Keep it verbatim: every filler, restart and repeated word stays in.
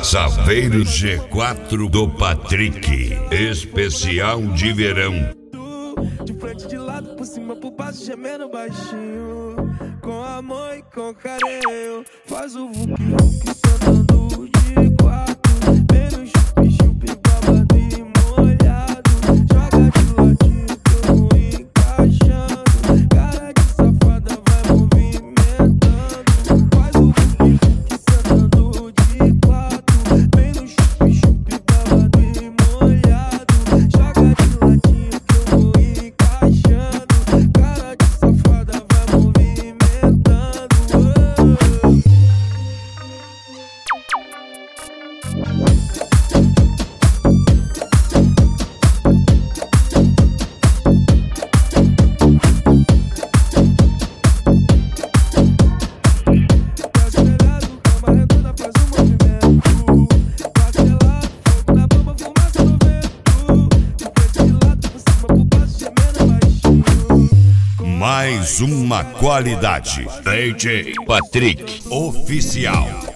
Saveiro G quatro do Patrick, especial de verão. De frente, de lado, por cima, por baixo, gemendo baixinho. Com amor e com carinho, faz o vuki vuki sentando de quatro. Bem no chupi chupi, babado e molhado. Joga de ladinho que eu vou encaixando. Cara de safada vai movimentando. Faz o vuki vuki sentando de quatro. Bem no chupi chupi, babado e molhado. Joga de ladinho que eu vou encaixando. Cara de safada vai movimentando. Mais uma qualidade. D J Patrick Oficial.